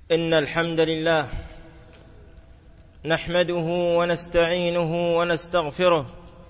إن الحمد لله نحمده ونستعينه ونستغفره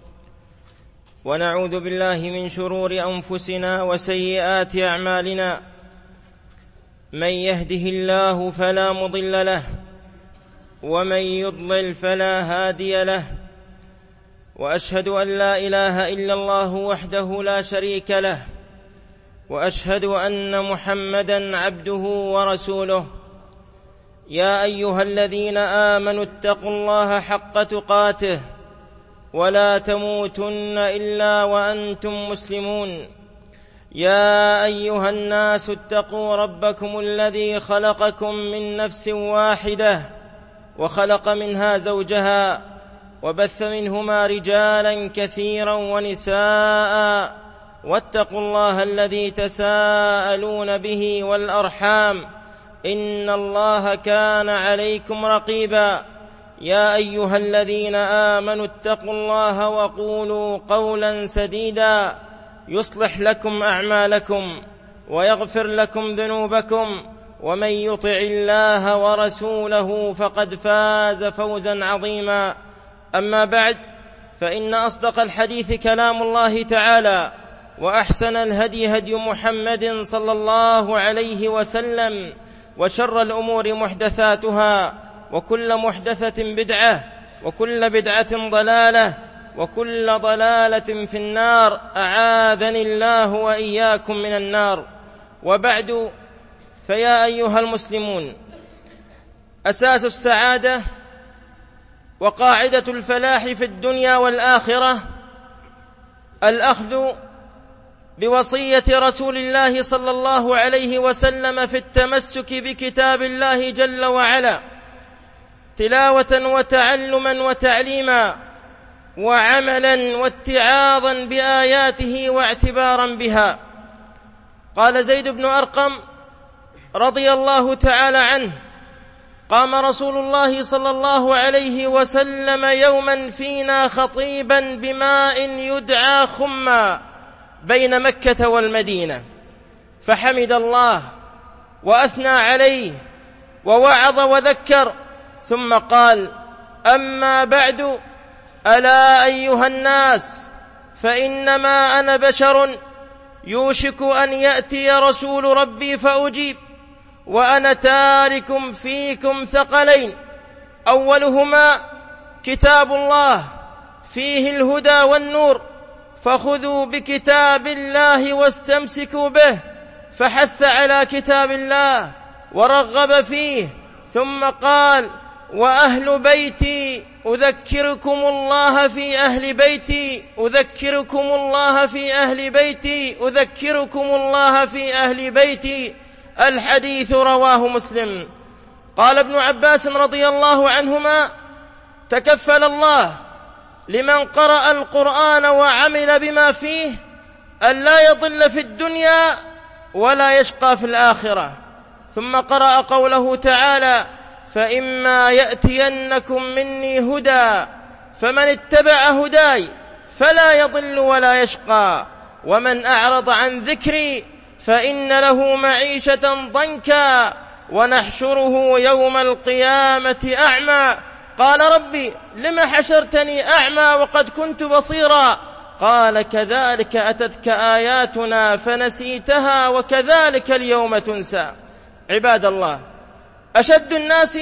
ونعوذ بالله من شرور أنفسنا وسيئات أعمالنا. من يهده الله فلا مضل له ومن يضلل فلا هادي له، وأشهد أن لا إله إلا الله وحده لا شريك له، وأشهد أن محمدًا عبده ورسوله. يا أيها الذين آمنوا اتقوا الله حق تقاته ولا تموتن إلا وأنتم مسلمون. يا أيها الناس اتقوا ربكم الذي خلقكم من نفس واحدة وخلق منها زوجها وبث منهما رجالا كثيرا ونساء، واتقوا الله الذي تساءلون به والأرحام إن الله كان عليكم رقيبا. يا أيها الذين آمنوا اتقوا الله وقولوا قولا سديدا يصلح لكم أعمالكم ويغفر لكم ذنوبكم، ومن يطع الله ورسوله فقد فاز فوزا عظيما. أما بعد، فإن أصدق الحديث كلام الله تعالى، وأحسن الهدي هدي محمد صلى الله عليه وسلم، وشر الأمور محدثاتها، وكل محدثة بدعة، وكل بدعة ضلالة، وكل ضلالة في النار، أعاذني الله وإياكم من النار. وبعد، فيا أيها المسلمون، أساس السعادة وقاعدة الفلاح في الدنيا والآخرة الأخذ بوصية رسول الله صلى الله عليه وسلم في التمسك بكتاب الله جل وعلا، تلاوة وتعلما وتعليما وعملا واتعاظا بآياته واعتبارا بها. قال زيد بن أرقم رضي الله تعالى عنه: قام رسول الله صلى الله عليه وسلم يوما فينا خطيبا بماء يدعى خما بين مكة والمدينة، فحمد الله وأثنى عليه ووعظ وذكر، ثم قال: أما بعد، ألا أيها الناس، فإنما أنا بشر يوشك أن يأتي رسول ربي فأجيب، وأنا تارك فيكم ثقلين، أولهما كتاب الله فيه الهدى والنور، فخذوا بكتاب الله واستمسكوا به، فحث على كتاب الله ورغب فيه، ثم قال: وأهل بيتي أذكركم الله في أهل بيتي، أذكركم الله في أهل بيتي، أذكركم الله في أهل بيتي. الحديث رواه مسلم. قال ابن عباس رضي الله عنهما: تكفل الله لمن قرأ القرآن وعمل بما فيه أن لا يضل في الدنيا ولا يشقى في الآخرة. ثم قرأ قوله تعالى: فإما يأتينكم مني هدى فمن اتبع هداي فلا يضل ولا يشقى، ومن أعرض عن ذكري فإن له معيشة ضنكا ونحشره يوم القيامة أعمى. قال: ربي لم حشرتني أعمى وقد كنت بصيرا؟ قال: كذلك أتتك آياتنا فنسيتها وكذلك اليوم تنسى. عباد الله، أشد الناس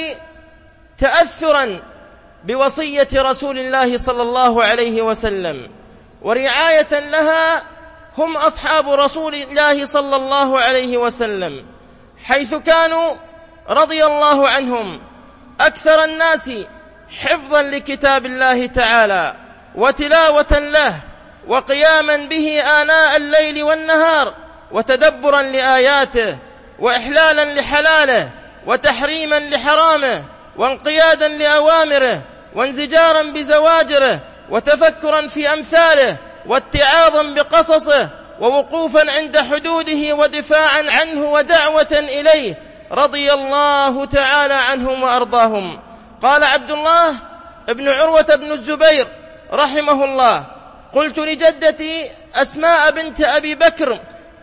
تأثرا بوصية رسول الله صلى الله عليه وسلم ورعاية لها هم أصحاب رسول الله صلى الله عليه وسلم، حيث كانوا رضي الله عنهم أكثر الناس حفظا لكتاب الله تعالى وتلاوة له وقياما به آناء الليل والنهار، وتدبرا لآياته وإحلالا لحلاله وتحريما لحرامه وانقيادا لأوامره وانزجارا بزواجره وتفكرا في أمثاله واتعاظا بقصصه ووقوفا عند حدوده ودفاعا عنه ودعوة إليه، رضي الله تعالى عنهم وأرضاهم. قال عبد الله ابن عروة بن الزبير رحمه الله: قلت لجدتي أسماء بنت أبي بكر: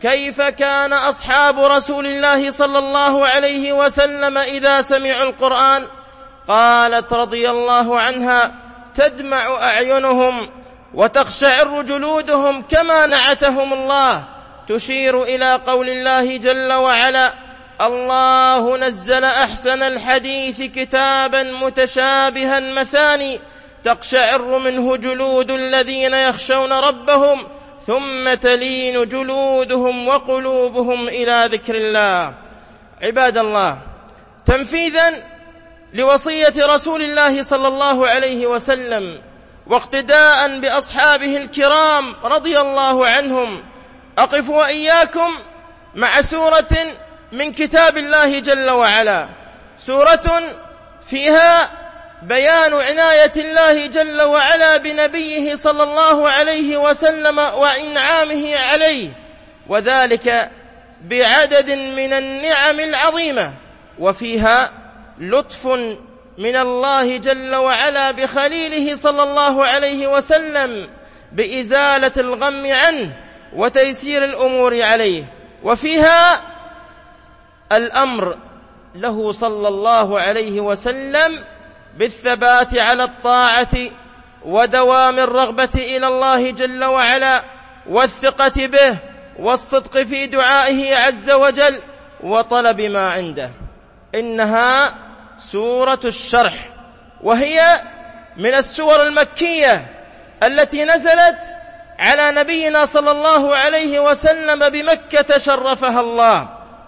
كيف كان أصحاب رسول الله صلى الله عليه وسلم إذا سمعوا القرآن؟ قالت رضي الله عنها: تدمع أعينهم وتخشعر جلودهم كما نعتهم الله، تشير إلى قول الله جل وعلا: الله نزل أحسن الحديث كتابا متشابها مثاني تقشعر منه جلود الذين يخشون ربهم ثم تلين جلودهم وقلوبهم إلى ذكر الله. عباد الله، تنفيذا لوصية رسول الله صلى الله عليه وسلم واقتداء بأصحابه الكرام رضي الله عنهم، أقف وإياكم مع سورة من كتاب الله جل وعلا، سورة فيها بيان عناية الله جل وعلا بنبيه صلى الله عليه وسلم وإنعامه عليه، وذلك بعدد من النعم العظيمة، وفيها لطف من الله جل وعلا بخليله صلى الله عليه وسلم بإزالة الغم عنه وتيسير الأمور عليه، وفيها الأمر له صلى الله عليه وسلم بالثبات على الطاعة ودوام الرغبة إلى الله جل وعلا والثقة به والصدق في دعائه عز وجل وطلب ما عنده. إنها سورة الشرح، وهي من السور المكية التي نزلت على نبينا صلى الله عليه وسلم بمكة شرفها الله،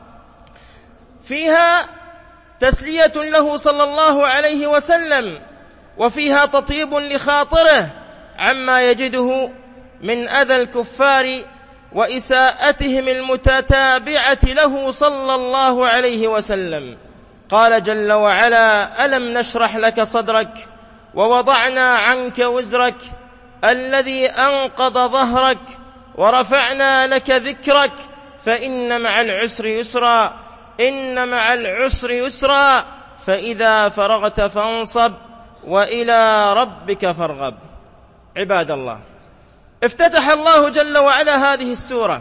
فيها تسلية له صلى الله عليه وسلم، وفيها تطيب لخاطره عما يجده من أذى الكفار وإساءتهم المتتابعة له صلى الله عليه وسلم. قال جل وعلا: ألم نشرح لك صدرك ووضعنا عنك وزرك الذي أنقض ظهرك ورفعنا لك ذكرك فإن مع العسر يسرا إن مع العسر يسرا فإذا فرغت فانصب وإلى ربك فارغب. عباد الله، افتتح الله جل وعلا هذه السورة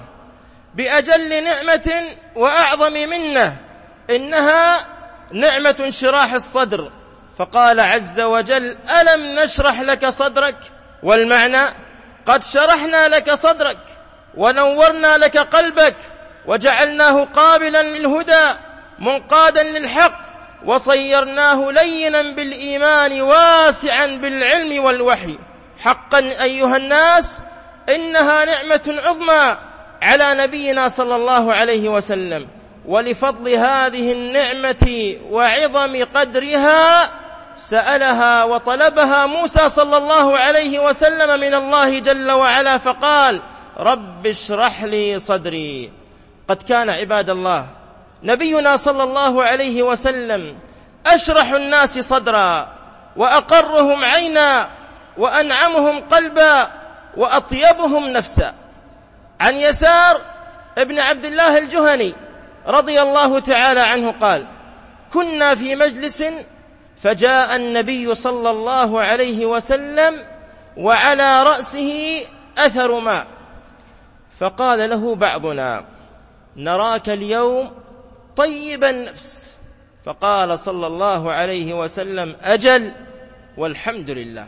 بأجل نعمة وأعظم منة، إنها نعمة انشراح الصدر، فقال عز وجل: ألم نشرح لك صدرك، والمعنى قد شرحنا لك صدرك ونورنا لك قلبك وجعلناه قابلا للهدى منقادا للحق وصيرناه لينا بالإيمان واسعا بالعلم والوحي. حقا أيها الناس، إنها نعمة عظمى على نبينا صلى الله عليه وسلم، ولفضل هذه النعمة وعظم قدرها سألها وطلبها موسى صلى الله عليه وسلم من الله جل وعلا، فقال: رب اشرح لي صدري. قد كان عباد الله نبينا صلى الله عليه وسلم أشرح الناس صدرا وأقرهم عينا وأنعمهم قلبا وأطيبهم نفسا. عن يسار ابن عبد الله الجهني رضي الله تعالى عنه قال: كنا في مجلس فجاء النبي صلى الله عليه وسلم وعلى رأسه أثر ماء، فقال له بعضنا: نراك اليوم طيب النفس. فقال صلى الله عليه وسلم: أجل والحمد لله.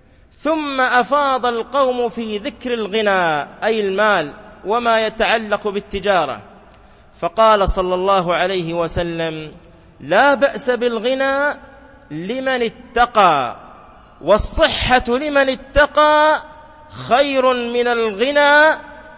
ثم أفاض القوم في ذكر الغنى أي المال وما يتعلق بالتجارة، فقال صلى الله عليه وسلم: لا بأس بالغنى لمن اتقى، والصحة لمن اتقى خير من الغنى،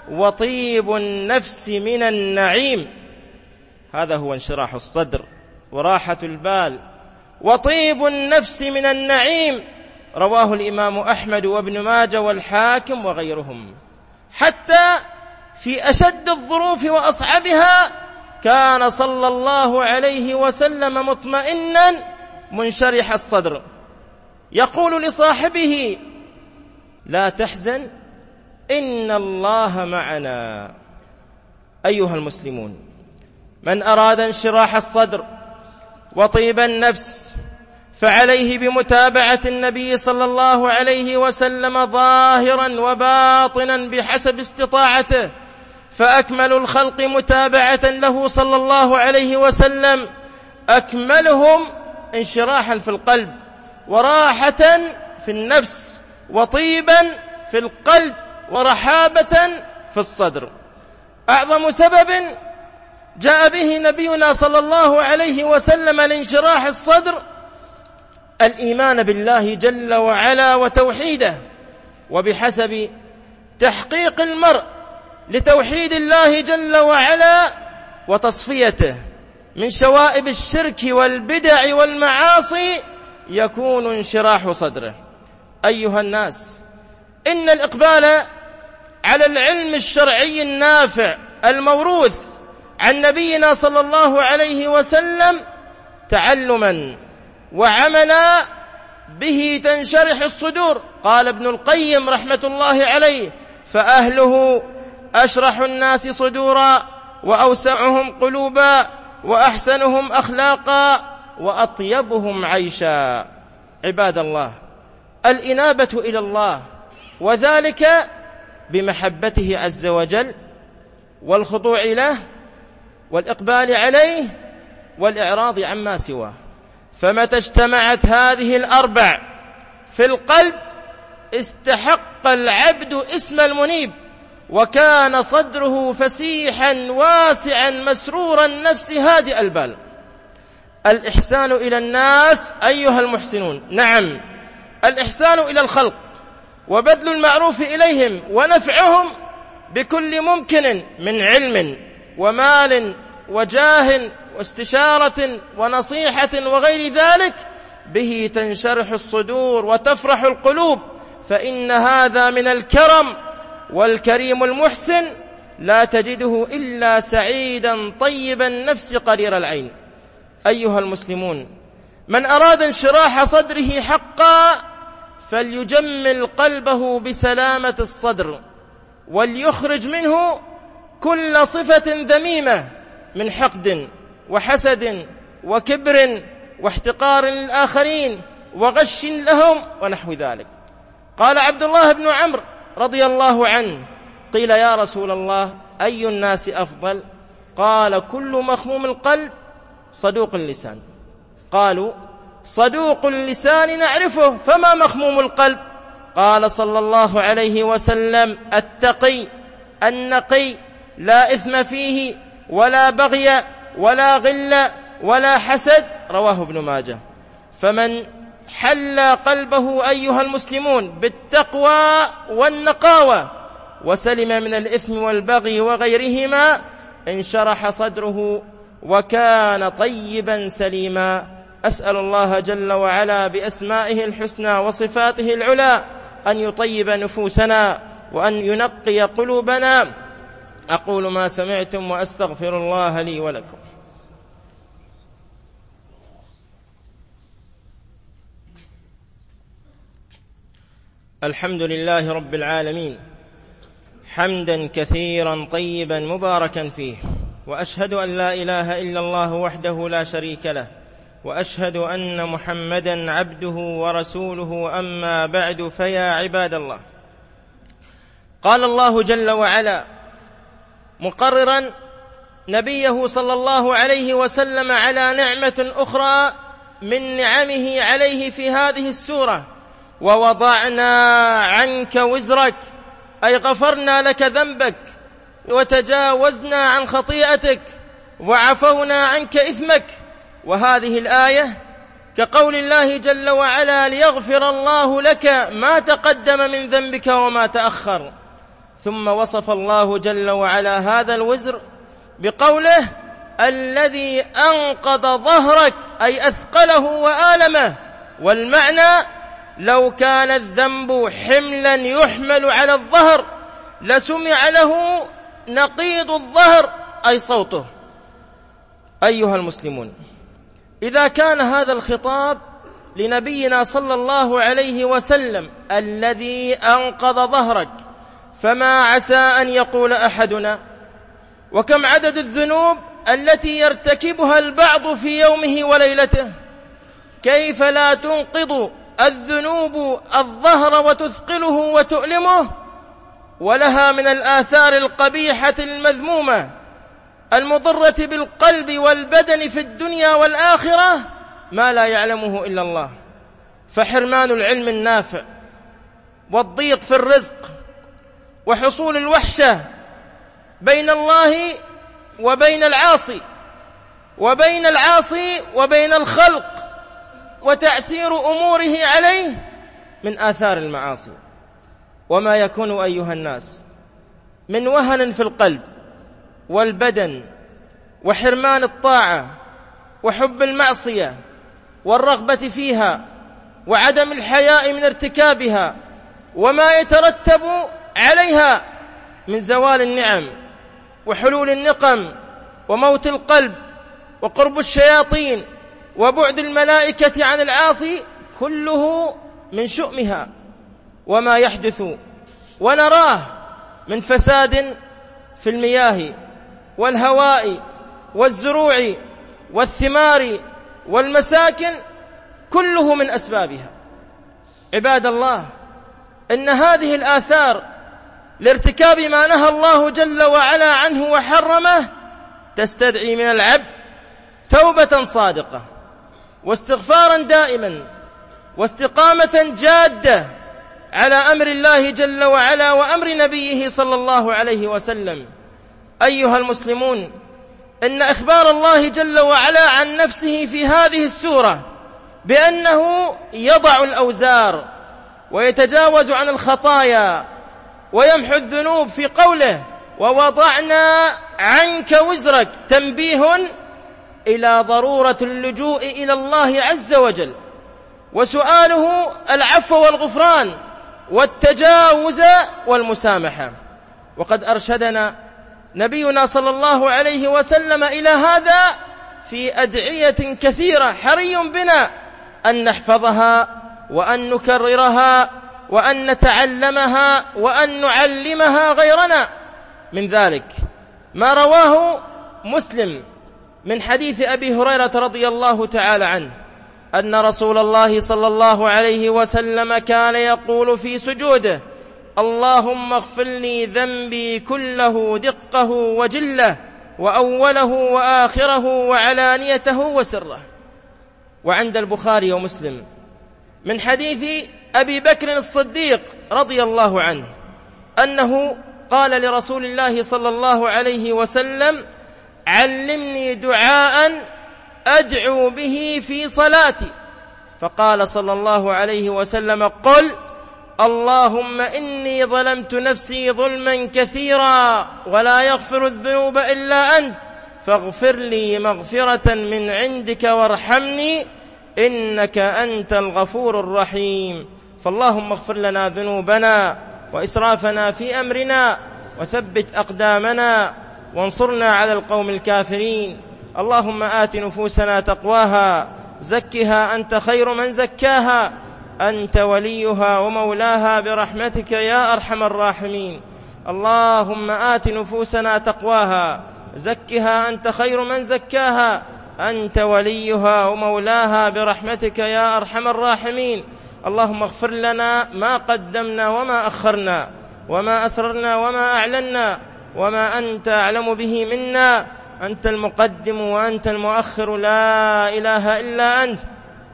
وطيب النفس من النعيم. هذا هو انشراح الصدر وراحة البال وطيب النفس من النعيم. رواه الإمام أحمد وابن ماجه والحاكم وغيرهم. حتى في أشد الظروف وأصعبها كان صلى الله عليه وسلم مطمئنا منشرح الصدر، يقول لصاحبه: لا تحزن إن الله معنا. أيها المسلمون، من أراد انشراح الصدر وطيب النفس فعليه بمتابعة النبي صلى الله عليه وسلم ظاهرا وباطنا بحسب استطاعته فأكمل الخلق متابعة له صلى الله عليه وسلم أكملهم انشراحا في القلب وراحة في النفس وطيبا في القلب ورحابة في الصدر. أعظم سبب جاء به نبينا صلى الله عليه وسلم لانشراح الصدر الإيمان بالله جل وعلا وتوحيده، وبحسب تحقيق المرء لتوحيد الله جل وعلا وتصفيته من شوائب الشرك والبدع والمعاصي يكون انشراح صدره. أيها الناس، إن الإقبال على العلم الشرعي النافع الموروث عن نبينا صلى الله عليه وسلم تعلما وعملا به تنشرح الصدور. قال ابن القيم رحمة الله عليه: فأهله أشرح الناس صدورا وأوسعهم قلوبا وأحسنهم أخلاقا وأطيبهم عيشا. عباد الله، الإنابة إلى الله، وذلك بمحبته عز وجل والخضوع له والإقبال عليه والإعراض عما سواه. فمتى اجتمعت هذه الأربع في القلب استحق العبد اسم المنيب، وكان صدره فسيحا واسعا مسرور النفس هادئ البال. الإحسان إلى الناس أيها المحسنون، نعم، الإحسان إلى الخلق وبذل المعروف إليهم ونفعهم بكل ممكن من علم ومال وجاه واستشارة ونصيحة وغير ذلك، به تنشرح الصدور وتفرح القلوب، فإن هذا من الكرم، والكريم المحسن لا تجده إلا سعيدا طيب النفس قرير العين. أيها المسلمون، من أراد انشراح صدره حقا فليجمل قلبه بسلامة الصدر، وليخرج منه كل صفة ذميمة من حقد وحسد وكبر واحتقار للآخرين وغش لهم ونحو ذلك. قال عبد الله بن عمرو رضي الله عنه: قيل يا رسول الله أي الناس أفضل؟ قال: كل مخموم القلب صدوق اللسان. قالوا: صدوق اللسان نعرفه، فما مخموم القلب؟ قال صلى الله عليه وسلم: التقي النقي لا إثم فيه ولا بغي ولا غل ولا حسد. رواه ابن ماجه. فمن حل قلبه أيها المسلمون بالتقوى والنقاوة وسلم من الإثم والبغي وغيرهما انشرح صدره وكان طيبا سليما. أسأل الله جل وعلا بأسمائه الحسنى وصفاته العلى أن يطيب نفوسنا وأن ينقي قلوبنا. أقول ما سمعتم وأستغفر الله لي ولكم. الحمد لله رب العالمين، حمدا كثيرا طيبا مباركا فيه، وأشهد أن لا إله إلا الله وحده لا شريك له، وأشهد أن محمدا عبده ورسوله. أما بعد، فيا عباد الله، قال الله جل وعلا مقررا نبيه صلى الله عليه وسلم على نعمة أخرى من نعمه عليه في هذه السورة: ووضعنا عنك وزرك، أي غفرنا لك ذنبك وتجاوزنا عن خطيئتك وعفونا عنك إثمك. وهذه الآية كقول الله جل وعلا: ليغفر الله لك ما تقدم من ذنبك وما تأخر. ثم وصف الله جل وعلا هذا الوزر بقوله: الذي أنقض ظهرك، أي أثقله وآلمه. والمعنى: لو كان الذنب حملا يحمل على الظهر لسمع له نقيض الظهر، أي صوته. أيها المسلمون، إذا كان هذا الخطاب لنبينا صلى الله عليه وسلم الذي أنقض ظهرك، فما عسى أن يقول أحدنا: وكم عدد الذنوب التي يرتكبها البعض في يومه وليلته؟ كيف لا تنقض الذنوب الظهر وتثقله وتؤلمه؟ ولها من الآثار القبيحة المذمومة المضرة بالقلب والبدن في الدنيا والآخرة ما لا يعلمه إلا الله، فحرمان العلم النافع، والضيق في الرزق، وحصول الوحشة بين الله وبين العاصي، وبين العاصي وبين الخلق، وتأثير أموره عليه من آثار المعاصي. وما يكون أيها الناس من وهن في القلب والبدن، وحرمان الطاعة، وحب المعصية، والرغبة فيها، وعدم الحياء من ارتكابها، وما يترتب عليها من زوال النعم، وحلول النقم، وموت القلب، وقرب الشياطين، وبعد الملائكة عن العاصي، كله من شؤمها. وما يحدث ونراه من فساد في المياه والهواء والزروع والثمار والمساكن، كله من أسبابها. عباد الله، إن هذه الآثار لارتكاب ما نهى الله جل وعلا عنه وحرمه تستدعي من العبد توبة صادقة، واستغفارا دائما، واستقامة جادة على أمر الله جل وعلا وأمر نبيه صلى الله عليه وسلم. أيها المسلمون، إن إخبار الله جل وعلا عن نفسه في هذه السورة بأنه يضع الأوزار ويتجاوز عن الخطايا ويمحو الذنوب في قوله ووضعنا عنك وزرك، تنبيه إلى ضرورة اللجوء إلى الله عز وجل، وسؤاله العفو والغفران والتجاوز والمسامحة. وقد أرشدنا نبينا صلى الله عليه وسلم إلى هذا في أدعية كثيرة، حري بنا أن نحفظها وأن نكررها وأن نتعلمها وأن نعلمها غيرنا. من ذلك ما رواه مسلم من حديث أبي هريرة رضي الله تعالى عنه أن رسول الله صلى الله عليه وسلم كان يقول في سجوده: اللهم اغفر لي ذنبي كله دقه وجله، وأوله وآخره وعلانيته وسره. وعند البخاري ومسلم من حديث أبي بكر الصديق رضي الله عنه أنه قال لرسول الله صلى الله عليه وسلم: علمني دعاء أدعو به في صلاتي. فقال صلى الله عليه وسلم: قل اللهم إني ظلمت نفسي ظلما كثيرا ولا يغفر الذنوب إلا أنت، فاغفر لي مغفرة من عندك وارحمني إنك أنت الغفور الرحيم. فاللهم اغفر لنا ذنوبنا وإسرافنا في أمرنا، وثبت أقدامنا، وانصرنا على القوم الكافرين. اللهم آت نفوسنا تقواها، زكها أنت خير من زكاها، أنت وليها ومولاها برحمتك يا أرحم الراحمين. اللهم آت نفوسنا تقواها، زكها أنت خير من زكاها، أنت وليها ومولاها برحمتك يا أرحم الراحمين. اللهم اغفر لنا ما قدمنا وما أخرنا، وما أسررنا وما أعلنا، وما أنت أعلم به منا. أنت المقدم وأنت المؤخر، لا إله إلا أنت.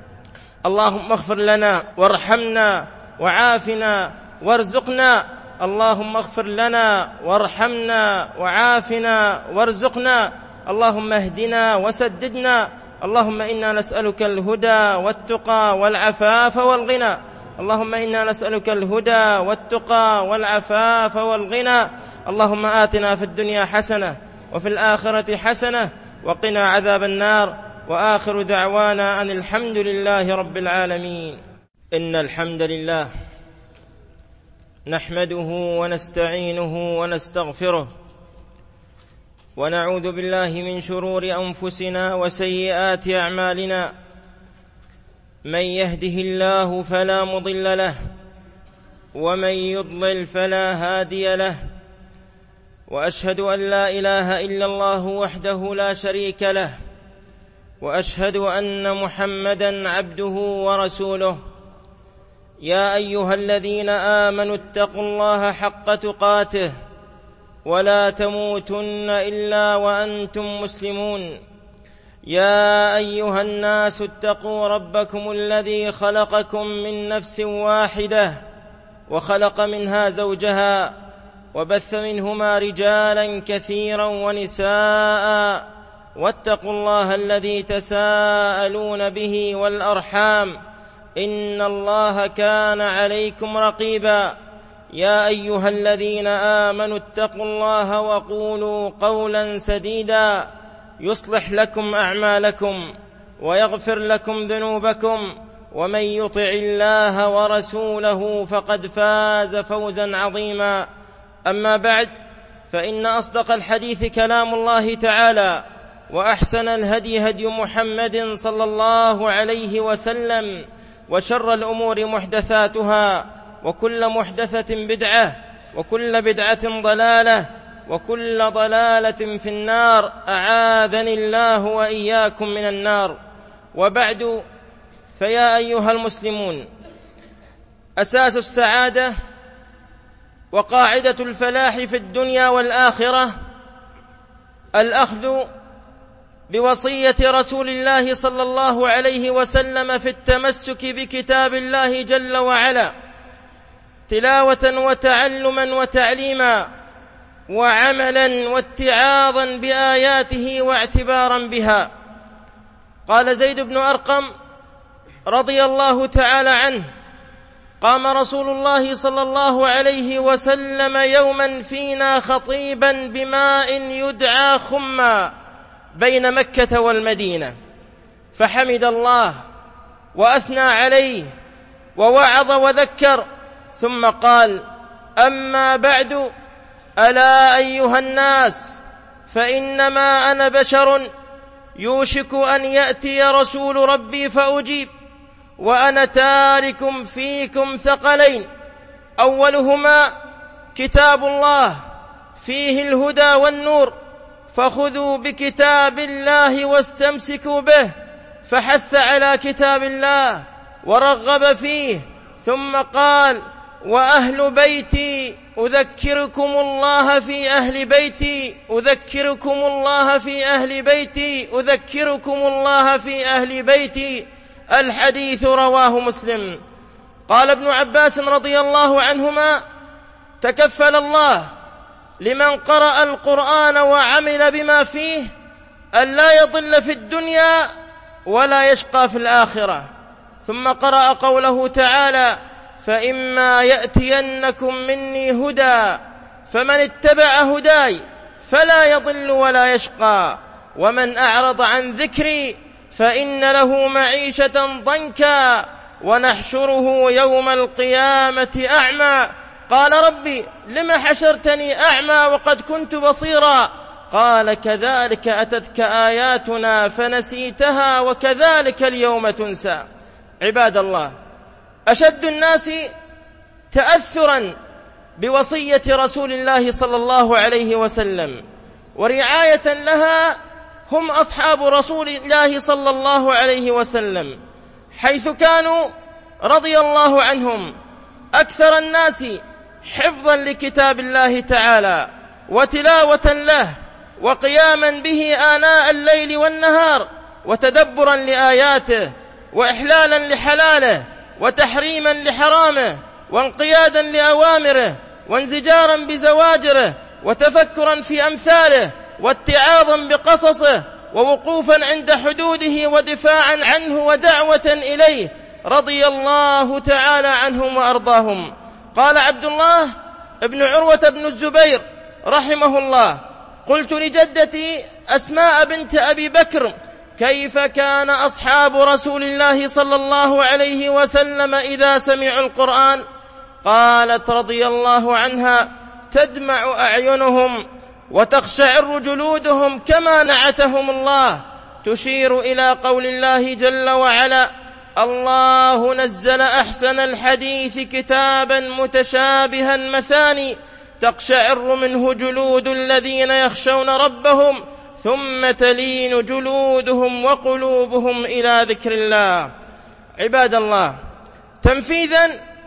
اللهم اغفر لنا وارحمنا وعافنا وارزقنا. اللهم اغفر لنا وارحمنا وعافنا وارزقنا. اللهم اهدنا وسددنا. اللهم إنا نسألك الهدى والتقى والعفاف والغنى. اللهم إنا نسألك الهدى والتقى والعفاف والغنى. اللهم آتنا في الدنيا حسنة وفي الآخرة حسنة وقنا عذاب النار. وآخر دعوانا أن الحمد لله رب العالمين. إن الحمد لله نحمده ونستعينه ونستغفره، ونعوذ بالله من شرور أنفسنا وسيئات أعمالنا. من يهده الله فلا مضل له، ومن يضلل فلا هادي له. وأشهد أن لا إله إلا الله وحده لا شريك له، وأشهد أن محمدًا عبده ورسوله. يا أيها الذين آمنوا اتقوا الله حق تقاته ولا تموتن إلا وأنتم مسلمون. يا أيها الناس اتقوا ربكم الذي خلقكم من نفس واحدة وخلق منها زوجها وبث منهما رجالا كثيرا ونساء، واتقوا الله الذي تساءلون به والأرحام إن الله كان عليكم رقيبا. يا أيها الذين آمنوا اتقوا الله وقولوا قولا سديدا يصلح لكم أعمالكم ويغفر لكم ذنوبكم، ومن يطع الله ورسوله فقد فاز فوزا عظيما. أما بعد، فإن أصدق الحديث كلام الله تعالى، وأحسن الهدي هدي محمد صلى الله عليه وسلم، وشر الأمور محدثاتها، وكل محدثة بدعة، وكل بدعة ضلالة، وكل ضلالة في النار، أعاذني الله وإياكم من النار. وبعد، فيا أيها المسلمون، أساس السعادة وقاعدة الفلاح في الدنيا والآخرة الأخذ بوصية رسول الله صلى الله عليه وسلم في التمسك بكتاب الله جل وعلا، تلاوة وتعلما وتعليما، وعملا واتعاظا بآياته واعتبارا بها. قال زيد بن أرقم رضي الله تعالى عنه: قام رسول الله صلى الله عليه وسلم يوما فينا خطيبا بماء يدعى خما بين مكة والمدينة، فحمد الله وأثنى عليه ووعظ وذكر، ثم قال: أما بعد، ألا أيها الناس، فإنما أنا بشر يوشك أن يأتي رسول ربي فأجيب، وأنا تارك فيكم ثقلين، أولهما كتاب الله فيه الهدى والنور، فخذوا بكتاب الله واستمسكوا به، فحث على كتاب الله ورغب فيه، ثم قال: وأهل بيتي أذكركم الله في أهل بيتي، أذكركم الله في أهل بيتي، أذكركم الله في أهل بيتي. الحديث رواه مسلم. قال ابن عباس رضي الله عنهما: تكفل الله لمن قرأ القرآن وعمل بما فيه أن لا يضل في الدنيا ولا يشقى في الآخرة. ثم قرأ قوله تعالى: فإما يأتينكم مني هدى فمن اتبع هداي فلا يضل ولا يشقى، ومن أعرض عن ذكري فإن له معيشة ضنكا ونحشره يوم القيامة أعمى. قال: ربي لم حشرتني أعمى وقد كنت بصيرا؟ قال: كذلك أتتك آياتنا فنسيتها وكذلك اليوم تنسى. عباد الله، أشد الناس تأثرا بوصية رسول الله صلى الله عليه وسلم ورعاية لها هم أصحاب رسول الله صلى الله عليه وسلم، حيث كانوا رضي الله عنهم أكثر الناس حفظا لكتاب الله تعالى وتلاوة له وقياما به آناء الليل والنهار، وتدبرا لآياته وإحلالا لحلاله وتحريما لحرامه وانقيادا لأوامره وانزجارا بزواجره وتفكرا في أمثاله واتعاظا بقصصه ووقوفا عند حدوده ودفاعا عنه ودعوة إليه، رضي الله تعالى عنهم وأرضاهم. قال عبد الله ابن عروة بن الزبير رحمه الله: قلت لجدتي أسماء بنت أبي بكر: كيف كان أصحاب رسول الله صلى الله عليه وسلم إذا سمعوا القرآن؟ قالت رضي الله عنها: تدمع أعينهم وتخشعر جلودهم كما نعتهم الله، تشير إلى قول الله جل وعلا: الله نزل أحسن الحديث كتابا متشابها مثاني تقشعر منه جلود الذين يخشون ربهم ثم تلين جلودهم وقلوبهم إلى ذكر الله. عباد الله، تنفيذا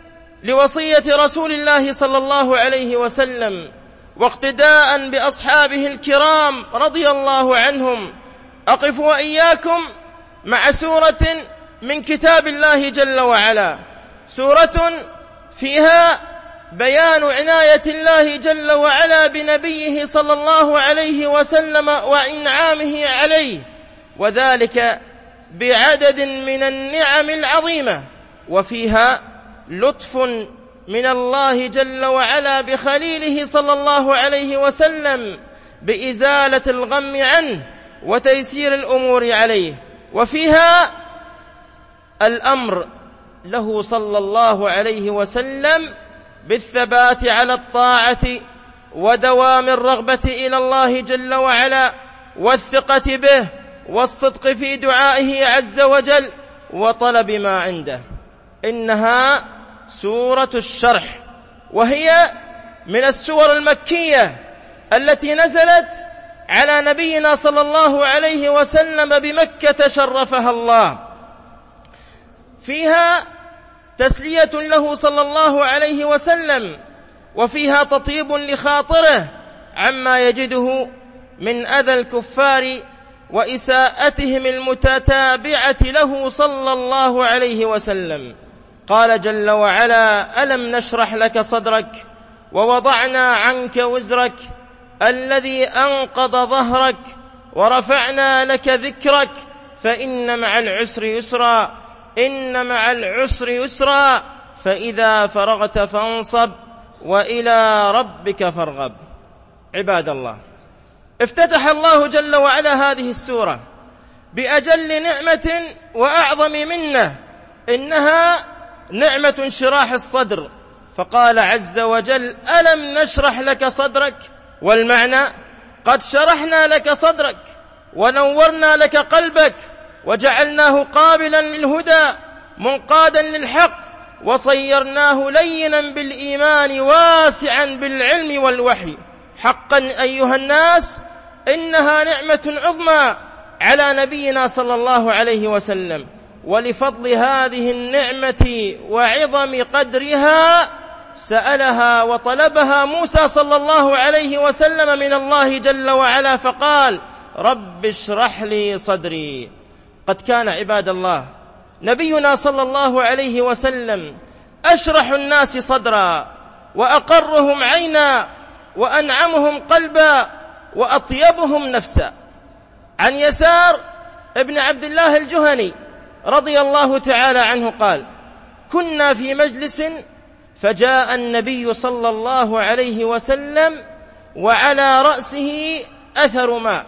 لوصية رسول الله صلى الله عليه وسلم واقتداء بأصحابه الكرام رضي الله عنهم، أقف وإياكم مع سورة من كتاب الله جل وعلا، سورة فيها بيان عناية الله جل وعلا بنبيه صلى الله عليه وسلم وإنعامه عليه، وذلك بعدد من النعم العظيمة، وفيها لطف من الله جل وعلا بخليله صلى الله عليه وسلم بإزالة الغم عنه وتيسير الأمور عليه، وفيها الأمر له صلى الله عليه وسلم بالثبات على الطاعة ودوام الرغبة إلى الله جل وعلا والثقة به والصدق في دعائه عز وجل وطلب ما عنده. إنها سورة الشرح، وهي من السور المكية التي نزلت على نبينا صلى الله عليه وسلم بمكة شرفها الله، فيها تسلية له صلى الله عليه وسلم، وفيها تطيب لخاطره عما يجده من أذى الكفار وإساءتهم المتتابعة له صلى الله عليه وسلم. قال جل وعلا: ألم نشرح لك صدرك ووضعنا عنك وزرك الذي أنقض ظهرك ورفعنا لك ذكرك فإن مع العسر يسرا إن مع العسر يسرا فإذا فرغت فانصب وإلى ربك فارغب. عباد الله، افتتح الله جل وعلا هذه السورة بأجل نعمة وأعظم منة، إنها نعمة انشراح الصدر، فقال عز وجل: ألم نشرح لك صدرك، والمعنى قد شرحنا لك صدرك ونورنا لك قلبك وجعلناه قابلا للهدى منقادا للحق وصيرناه لينا بالإيمان واسعا بالعلم والوحي. حقا أيها الناس، إنها نعمة عظمى على نبينا صلى الله عليه وسلم، ولفضل هذه النعمة وعظم قدرها سألها وطلبها موسى صلى الله عليه وسلم من الله جل وعلا فقال: رب اشرح لي صدري. قد كان عباد الله نبينا صلى الله عليه وسلم أشرح الناس صدرا وأقرهم عينا وأنعمهم قلبا وأطيبهم نفسا. عن يسار ابن عبد الله الجهني رضي الله تعالى عنه قال: كنا في مجلس فجاء النبي صلى الله عليه وسلم وعلى رأسه أثر ماء،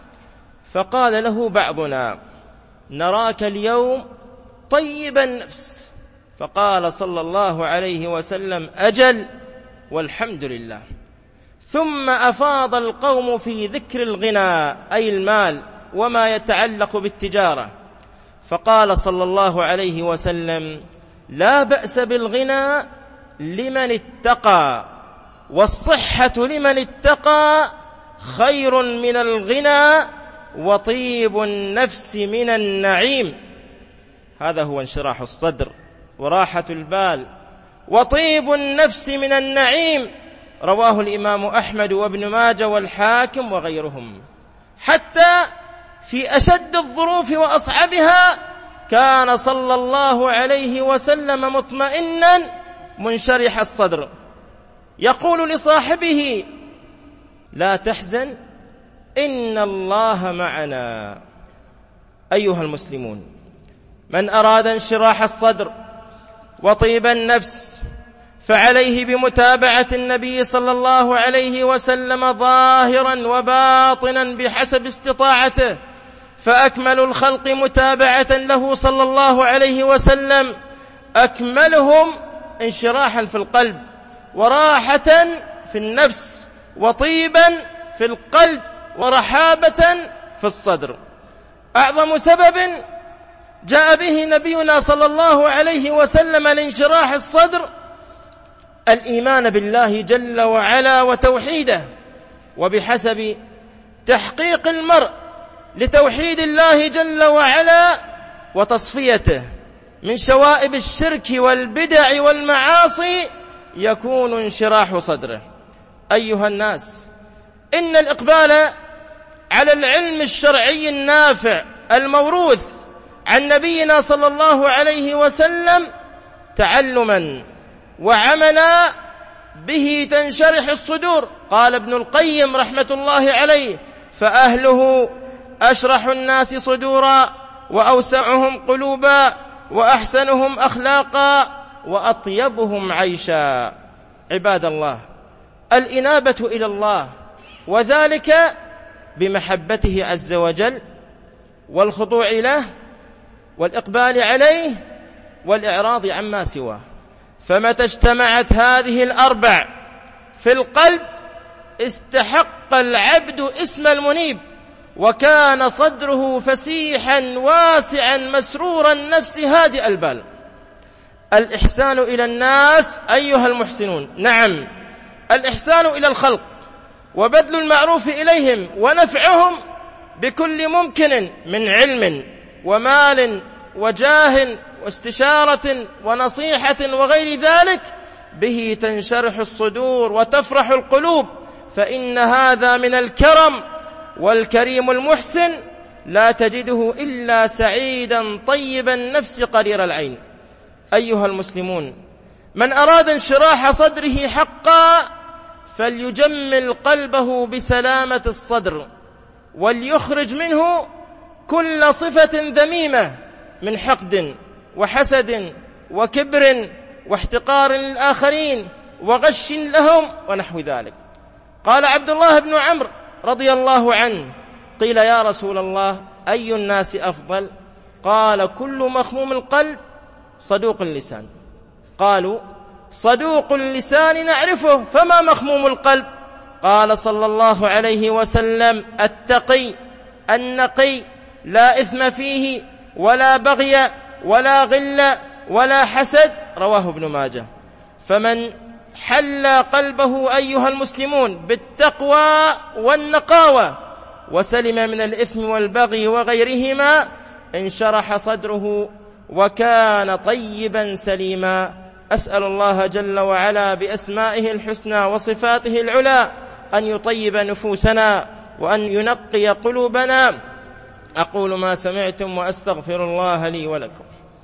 فقال له بعضنا: نراك اليوم طيب النفس. فقال صلى الله عليه وسلم: أجل والحمد لله. ثم أفاض القوم في ذكر الغنى أي المال وما يتعلق بالتجارة، فقال صلى الله عليه وسلم: لا بأس بالغنى لمن اتقى، والصحة لمن اتقى خير من الغنى، وطيب النفس من النعيم. هذا هو انشراح الصدر وراحة البال وطيب النفس من النعيم. رواه الإمام أحمد وابن ماجه والحاكم وغيرهم. حتى في أشد الظروف وأصعبها كان صلى الله عليه وسلم مطمئنا منشرح الصدر، يقول لصاحبه: لا تحزن إن الله معنا. أيها المسلمون، من أراد انشراح الصدر وطيب النفس فعليه بمتابعة النبي صلى الله عليه وسلم ظاهرا وباطنا بحسب استطاعته، فأكمل الخلق متابعة له صلى الله عليه وسلم أكملهم انشراحا في القلب وراحة في النفس وطيبا في القلب ورحابة في الصدر. أعظم سبب جاء به نبينا صلى الله عليه وسلم لانشراح الصدر الإيمان بالله جل وعلا وتوحيده، وبحسب تحقيق المرء لتوحيد الله جل وعلا وتصفيته من شوائب الشرك والبدع والمعاصي يكون انشراح صدره. أيها الناس، إن الإقبال على العلم الشرعي النافع الموروث عن نبينا صلى الله عليه وسلم تعلما وعملا به تنشرح الصدور. قال ابن القيم رحمة الله عليه: فأهله أشرح الناس صدورا وأوسعهم قلوبا وأحسنهم أخلاقا وأطيبهم عيشا. عباد الله، الإنابة إلى الله، وذلك بمحبته عز وجل والخضوع له والإقبال عليه والإعراض عما سواه. فمتى اجتمعت هذه الأربع في القلب استحق العبد اسم المنيب، وكان صدره فسيحا واسعا مسرور النفس هادئ البال. الإحسان إلى الناس أيها المحسنون، نعم، الإحسان إلى الخلق وبذل المعروف إليهم ونفعهم بكل ممكن من علم ومال وجاه واستشارة ونصيحة وغير ذلك، به تنشرح الصدور وتفرح القلوب، فإن هذا من الكرم. والكريم المحسن لا تجده إلا سعيدا طيب النفس قرير العين. أيها المسلمون، من أراد انشراح صدره حقا فليجمل قلبه بسلامة الصدر، وليخرج منه كل صفة ذميمة من حقد وحسد وكبر واحتقار للآخرين وغش لهم ونحو ذلك. قال عبد الله بن عمرو رضي الله عنه: قيل يا رسول الله أي الناس أفضل؟ قال: كل مخموم القلب صدوق اللسان. قالوا: صدوق اللسان نعرفه، فما مخموم القلب؟ قال صلى الله عليه وسلم: التقي النقي لا إثم فيه ولا بغي ولا غل ولا حسد. رواه ابن ماجه. فمن حل قلبه أيها المسلمون بالتقوى والنقاوة وسلم من الإثم والبغي وغيرهما انشرح صدره وكان طيبا سليما. أسأل الله جل وعلا بأسمائه الحسنى وصفاته العلى أن يطيب نفوسنا وأن ينقي قلوبنا. أقول ما سمعتم وأستغفر الله لي ولكم.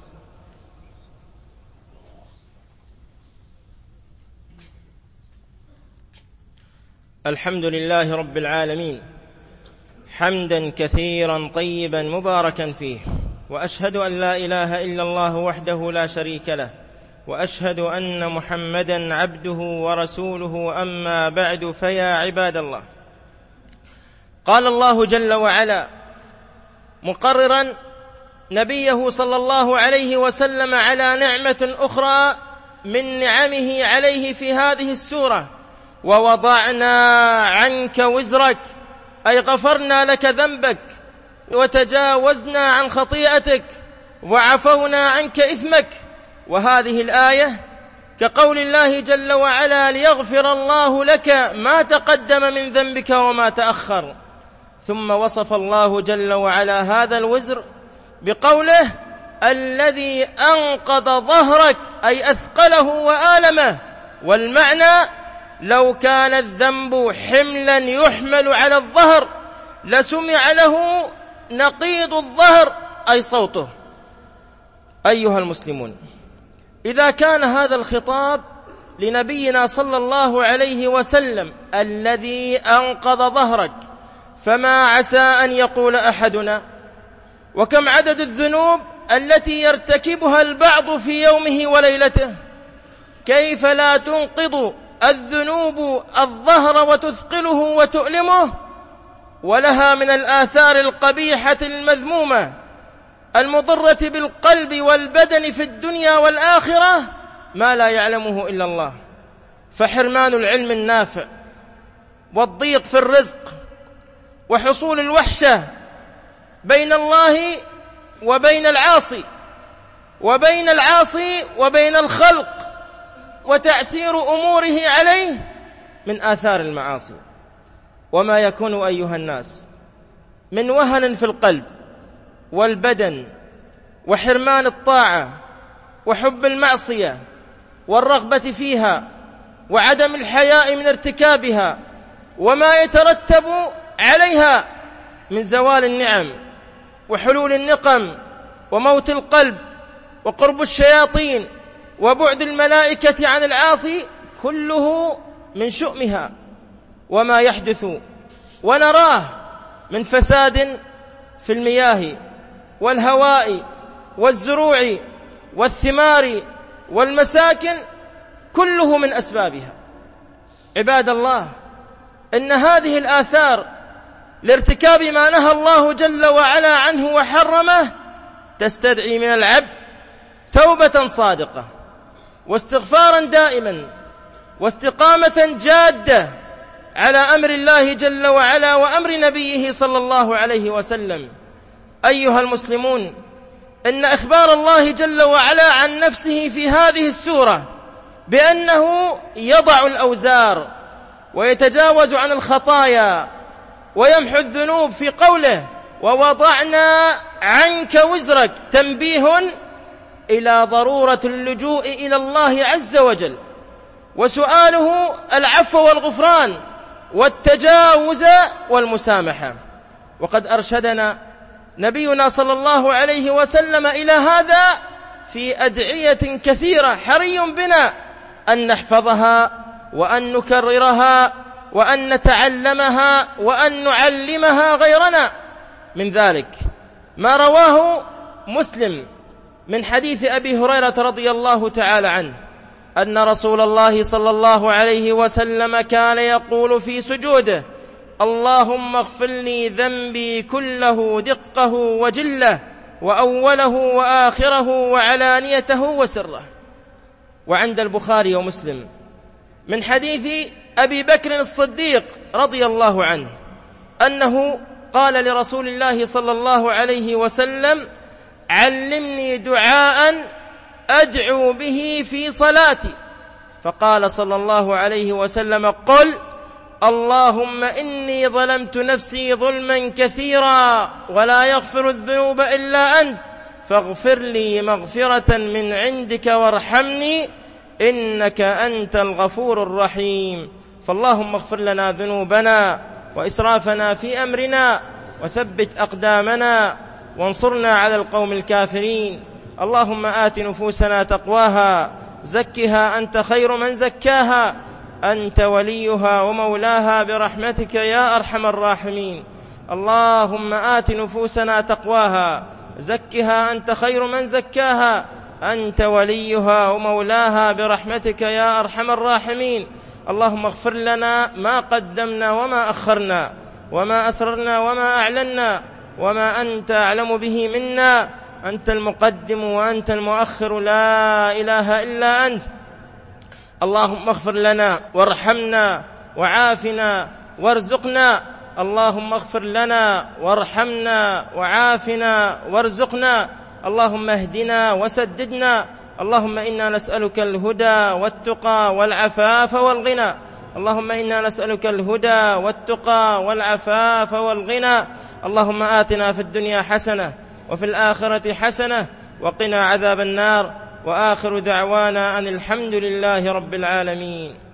الحمد لله رب العالمين، حمدا كثيرا طيبا مباركا فيه، وأشهد أن لا إله إلا الله وحده لا شريك له، وأشهد أن محمدا عبده ورسوله. أما بعد، فيا عباد الله، قال الله جل وعلا مقررا نبيه صلى الله عليه وسلم على نعمة أخرى من نعمه عليه في هذه السورة: ووضعنا عنك وزرك، أي غفرنا لك ذنبك وتجاوزنا عن خطيئتك وعفونا عنك إثمك. وهذه الآية كقول الله جل وعلا: ليغفر الله لك ما تقدم من ذنبك وما تأخر. ثم وصف الله جل وعلا هذا الوزر بقوله: الذي أنقض ظهرك، أي أثقله وآلمه. والمعنى: لو كان الذنب حملا يحمل على الظهر لسمع له نقيض الظهر، أي صوته. أيها المسلمون، إذا كان هذا الخطاب لنبينا صلى الله عليه وسلم الذي أنقض ظهرك، فما عسى أن يقول أحدنا: وكم عدد الذنوب التي يرتكبها البعض في يومه وليلته؟ كيف لا تنقض الذنوب الظهر وتثقله وتؤلمه، ولها من الآثار القبيحة المذمومة المضرة بالقلب والبدن في الدنيا والآخرة ما لا يعلمه إلا الله. فحرمان العلم النافع والضيق في الرزق وحصول الوحشة بين الله وبين العاصي وبين العاصي وبين الخلق وتأثير أموره عليه من آثار المعاصي. وما يكون أيها الناس من وهن في القلب والبدن وحرمان الطاعة وحب المعصية والرغبة فيها وعدم الحياء من ارتكابها وما يترتب عليها من زوال النعم وحلول النقم وموت القلب وقرب الشياطين وبعد الملائكة عن العاصي، كله من شؤمها وما يحدث ونراه من فساد في المياه والهواء والزروع والثمار والمساكن، كله من أسبابها. عباد الله، إن هذه الآثار لارتكاب ما نهى الله جل وعلا عنه وحرمه تستدعي من العبد توبة صادقة واستغفارا دائما واستقامة جادة على أمر الله جل وعلا وأمر نبيه صلى الله عليه وسلم. أيها المسلمون، إن إخبار الله جل وعلا عن نفسه في هذه السورة بأنه يضع الأوزار ويتجاوز عن الخطايا ويمحو الذنوب في قوله ووضعنا عنك وزرك، تنبيه إلى ضرورة اللجوء إلى الله عز وجل وسؤاله العفو والغفران والتجاوز والمسامحة. وقد أرشدنا نبينا صلى الله عليه وسلم إلى هذا في أدعية كثيرة حري بنا أن نحفظها وأن نكررها وأن نتعلمها وأن نعلمها غيرنا. من ذلك ما رواه مسلم من حديث أبي هريرة رضي الله تعالى عنه أن رسول الله صلى الله عليه وسلم كان يقول في سجوده: اللهم اغفر لي ذنبي كله دقه وجله وأوله وآخره وعلانيته وسره. وعند البخاري ومسلم من حديث أبي بكر الصديق رضي الله عنه أنه قال لرسول الله صلى الله عليه وسلم: علمني دعاء أدعو به في صلاتي. فقال صلى الله عليه وسلم: قل اللهم إني ظلمت نفسي ظلما كثيرا ولا يغفر الذنوب إلا أنت فاغفر لي مغفرة من عندك وارحمني إنك أنت الغفور الرحيم. فاللهم اغفر لنا ذنوبنا وإسرافنا في أمرنا وثبت أقدامنا وانصرنا على القوم الكافرين. اللهم آت نفوسنا تقواها زكها أنت خير من زكاها أنت وليها ومولاها برحمتك يا أرحم الراحمين. اللهم آت نفوسنا تقواها زكها أنت خير من زكاها أنت وليها ومولاها برحمتك يا أرحم الراحمين. اللهم اغفر لنا ما قدمنا وما أخرنا وما أسررنا وما أعلنا وما أنت أعلم به منا، أنت المقدم وأنت المؤخر، لا إله إلا أنت. اللهم اغفر لنا وارحمنا وعافنا وارزقنا. اللهم اغفر لنا وارحمنا وعافنا وارزقنا. اللهم اهدنا وسددنا. اللهم إنا نسألك الهدى والتقى والعفاف والغنى. اللهم إنا نسألك الهدى والتقى والعفاف والغنى. اللهم آتنا في الدنيا حسنة وفي الآخرة حسنة وقنا عذاب النار. وآخر دعوانا أن الحمد لله رب العالمين.